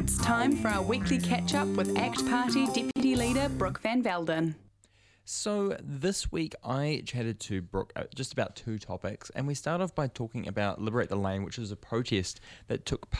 It's time for our weekly catch-up with ACT Party Deputy Leader Brooke Van Velden. So this week I chatted to Brooke just about two topics, and we start off by talking about Liberate the Lane, which is a protest that took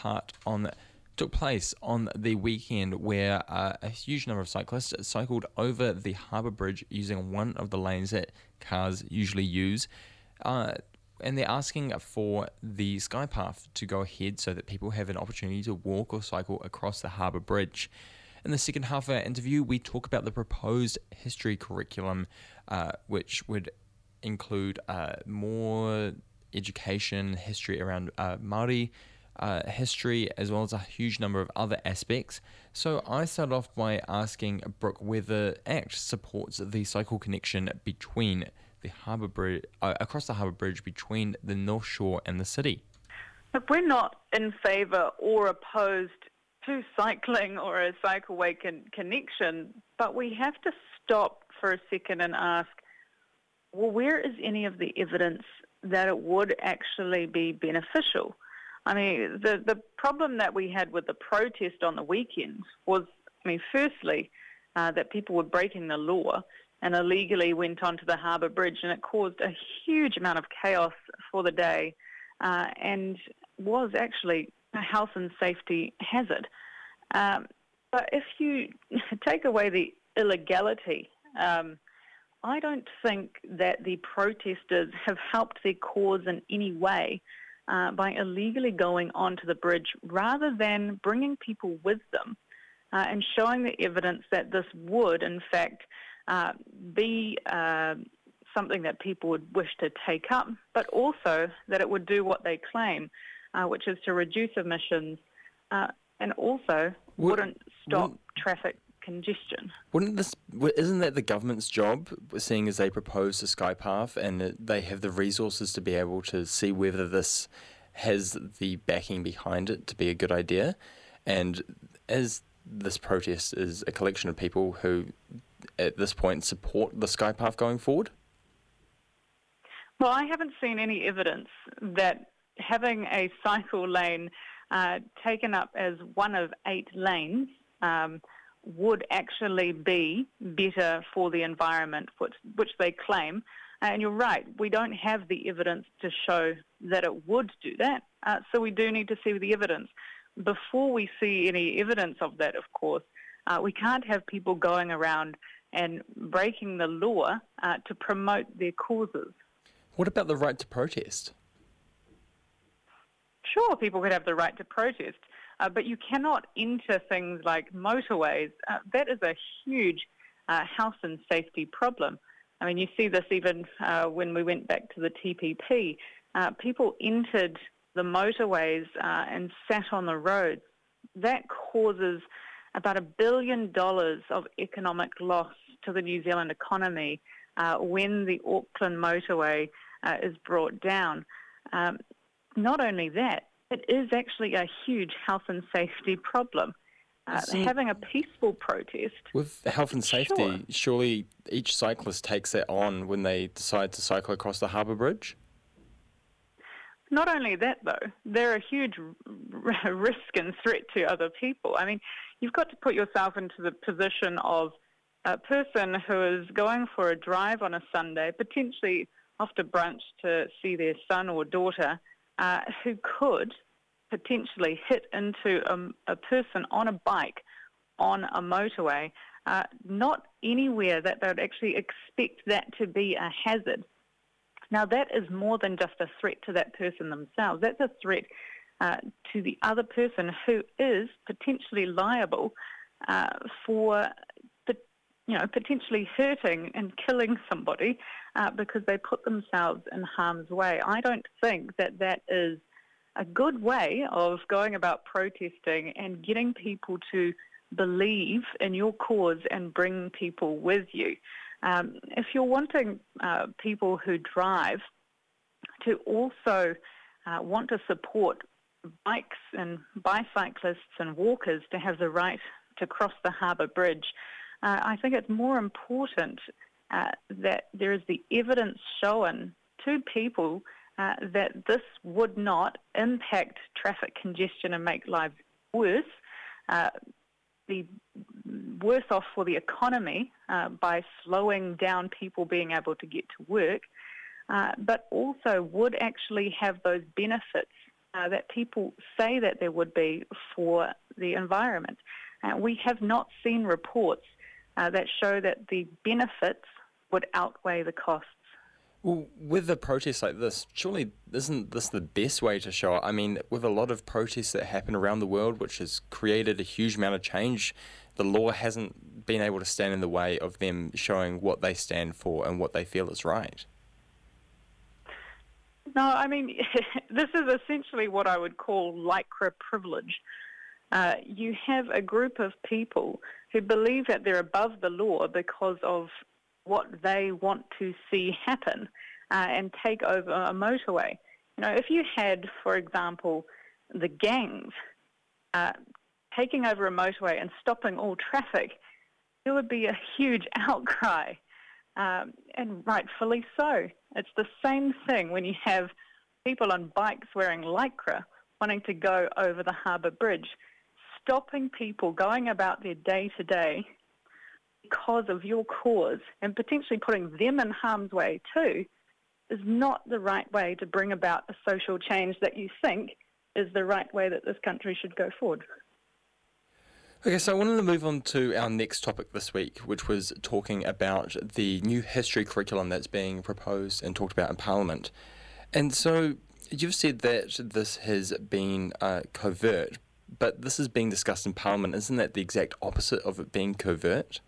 place on the weekend where a huge number of cyclists cycled over the Harbour Bridge using one of the lanes that cars usually use. And they're asking for the Skypath to go ahead so that people have an opportunity to walk or cycle across the Harbour Bridge. In the second half of our interview, we talk about the proposed history curriculum, which would include more education, history around Māori history, as well as a huge number of other aspects. So I started off by asking Brooke whether ACT supports the cycle connection between the Harbour Bridge, across the Harbour Bridge between the North Shore and the city. Look, we're not in favour or opposed to cycling or a cycleway connection, but we have to stop for a second and ask, well, where is any of the evidence that it would actually be beneficial? I mean, the problem that we had with the protest on the weekend was, firstly, that people were breaking the law and illegally went onto the Harbour Bridge, and it caused a huge amount of chaos for the day and was actually a health and safety hazard. But if you take away the illegality, I don't think that the protesters have helped their cause in any way by illegally going onto the bridge rather than bringing people with them and showing the evidence that this would, in fact, be something that people would wish to take up, but also that it would do what they claim, which is to reduce emissions and also wouldn't stop traffic congestion. Isn't that the government's job, seeing as they propose the Skypath and they have the resources to be able to see whether this has the backing behind it to be a good idea? And as this protest is a collection of people who at this point support the Skypath going forward? Well, I haven't seen any evidence that having a cycle lane taken up as one of 8 lanes would actually be better for the environment, which they claim. And you're right, we don't have the evidence to show that it would do that, so we do need to see the evidence. Before we see any evidence of that, of course, we can't have people going around and breaking the law to promote their causes. What about the right to protest? Sure, people could have the right to protest, but you cannot enter things like motorways. That is a huge health and safety problem. I mean, you see this even when we went back to the TPP. People entered the motorways and sat on the roads. That causes about $1 billion of economic loss to the New Zealand economy when the Auckland motorway is brought down. Not only that, it is actually a huge health and safety problem. Having a peaceful protest... With health and safety, surely each cyclist takes that on when they decide to cycle across the Harbour Bridge? Not only that, though, they're a huge risk and threat to other people. I mean, you've got to put yourself into the position of a person who is going for a drive on a Sunday, potentially after brunch to see their son or daughter, who could potentially hit into a person on a bike on a motorway, not anywhere that they would actually expect that to be a hazard. Now, that is more than just a threat to that person themselves. That's a threat to the other person who is potentially liable for potentially hurting and killing somebody because they put themselves in harm's way. I don't think that is a good way of going about protesting and getting people to believe in your cause and bring people with you. If you're wanting people who drive to also want to support bikes and bicyclists and walkers to have the right to cross the Harbour Bridge, I think it's more important that there is the evidence shown to people that this would not impact traffic congestion and make lives worse, be worse off for the economy by slowing down people being able to get to work, but also would actually have those benefits that people say that there would be for the environment. We have not seen reports that show that the benefits would outweigh the costs. Well, with a protest like this, surely isn't this the best way to show it? I mean, with a lot of protests that happen around the world, which has created a huge amount of change, the law hasn't been able to stand in the way of them showing what they stand for and what they feel is right. No, I mean, this is essentially what I would call lycra privilege. You have a group of people who believe that they're above the law because of what they want to see happen and take over a motorway. You know, if you had, for example, the gangs taking over a motorway and stopping all traffic, there would be a huge outcry, and rightfully so. It's the same thing when you have people on bikes wearing lycra wanting to go over the harbour bridge, stopping people going about their day-to-day because of your cause and potentially putting them in harm's way too is not the right way to bring about a social change that you think is the right way that this country should go forward. Okay, so I wanted to move on to our next topic this week, which was talking about the new history curriculum that's being proposed and talked about in Parliament. And so you've said that this has been covert, but this is being discussed in Parliament. Isn't that the exact opposite of it being covert?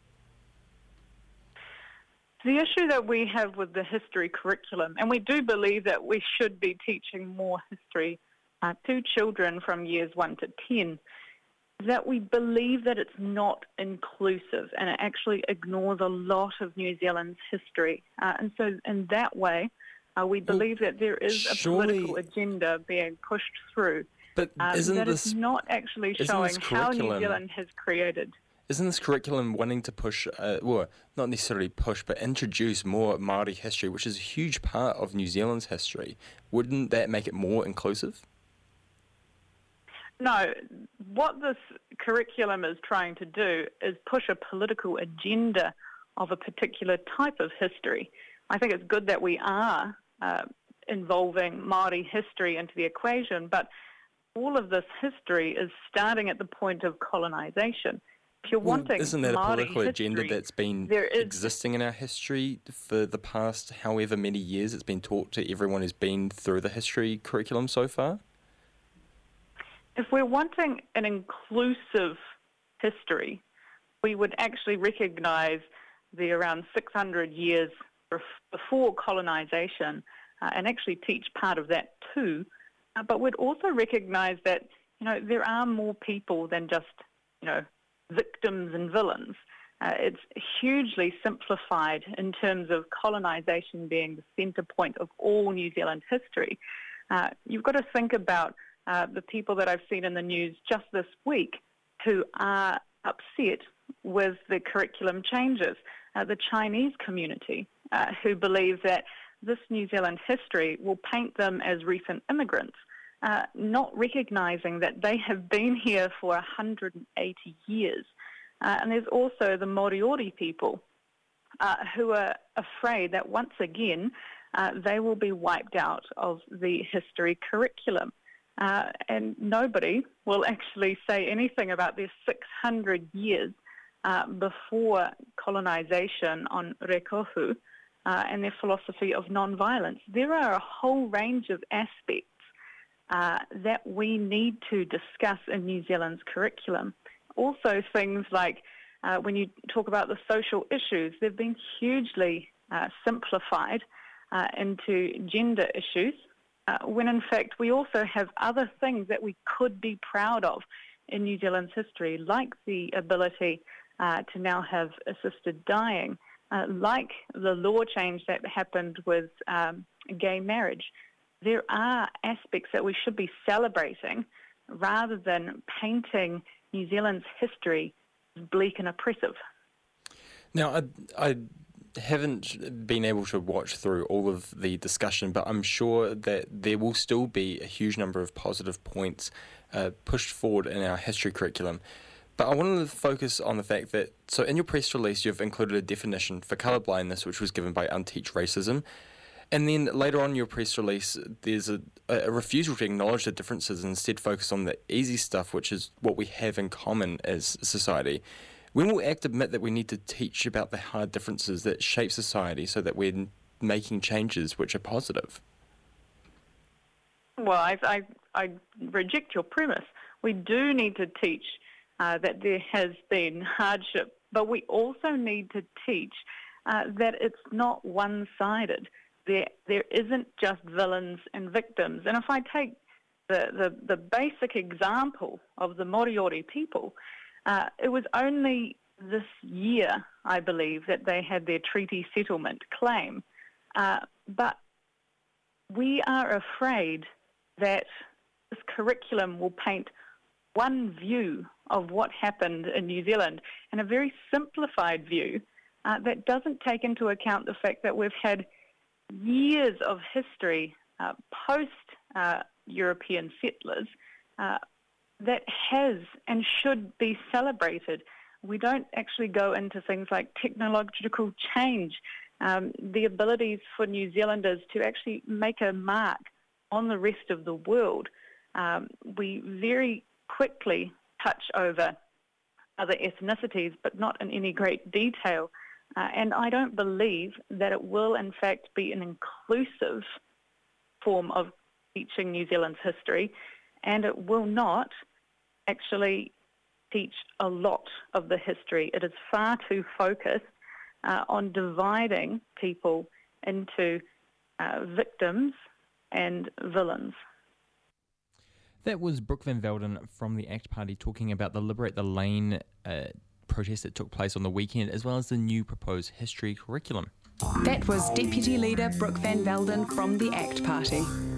The issue that we have with the history curriculum, and we do believe that we should be teaching more history to children from years 1 to 10, that we believe that it's not inclusive and it actually ignores a lot of New Zealand's history. And so in that way, we believe that there is a political agenda being pushed through but isn't that this, is not actually showing how New Zealand has created. Isn't this curriculum wanting to push, well, not necessarily push, but introduce more Māori history, which is a huge part of New Zealand's history? Wouldn't that make it more inclusive? No, what this curriculum is trying to do is push a political agenda of a particular type of history. I think it's good that we are involving Māori history into the equation, but all of this history is starting at the point of colonisation. If you're wanting isn't that a Māori political history, agenda that's been existing in our history for the past however many years? It's been taught to everyone who's been through the history curriculum so far? If we're wanting an inclusive history, we would actually recognise the around 600 years before colonisation and actually teach part of that too. But we'd also recognise that, you know, there are more people than just, you know, victims and villains. It's hugely simplified in terms of colonisation being the centre point of all New Zealand history. You've got to think about the people that I've seen in the news just this week who are upset with the curriculum changes. The Chinese community who believe that this New Zealand history will paint them as recent immigrants, not recognising that they have been here for 180 years. And there's also the Moriori people who are afraid that once again they will be wiped out of the history curriculum. And nobody will actually say anything about their 600 years before colonisation on Rekohu and their philosophy of non-violence. There are a whole range of aspects that we need to discuss in New Zealand's curriculum. Also things like when you talk about the social issues, they've been hugely simplified into gender issues, when in fact we also have other things that we could be proud of in New Zealand's history, like the ability to now have assisted dying, like the law change that happened with gay marriage. There are aspects that we should be celebrating rather than painting New Zealand's history as bleak and oppressive. Now, I haven't been able to watch through all of the discussion, but I'm sure that there will still be a huge number of positive points pushed forward in our history curriculum. But I wanted to focus on the fact that, so in your press release, you've included a definition for colourblindness, which was given by Unteach Racism. And then later on in your press release, there's a refusal to acknowledge the differences and instead focus on the easy stuff, which is what we have in common as society. When will ACT admit that we need to teach about the hard differences that shape society so that we're making changes which are positive? Well, I reject your premise. We do need to teach that there has been hardship, but we also need to teach that it's not one-sided. There isn't just villains and victims. And if I take the basic example of the Moriori people, it was only this year, I believe, that they had their treaty settlement claim. But we are afraid that this curriculum will paint one view of what happened in New Zealand, and a very simplified view that doesn't take into account the fact that we've had years of history post-European settlers that has and should be celebrated. We don't actually go into things like technological change, the abilities for New Zealanders to actually make a mark on the rest of the world. We very quickly touch over other ethnicities, but not in any great detail. And I don't believe that it will, in fact, be an inclusive form of teaching New Zealand's history, and it will not actually teach a lot of the history. It is far too focused on dividing people into victims and villains. That was Brooke Van Velden from the ACT Party talking about the Liberate the Lane protest that took place on the weekend, as well as the new proposed history curriculum. That was Deputy Leader Brooke Van Velden from the ACT Party.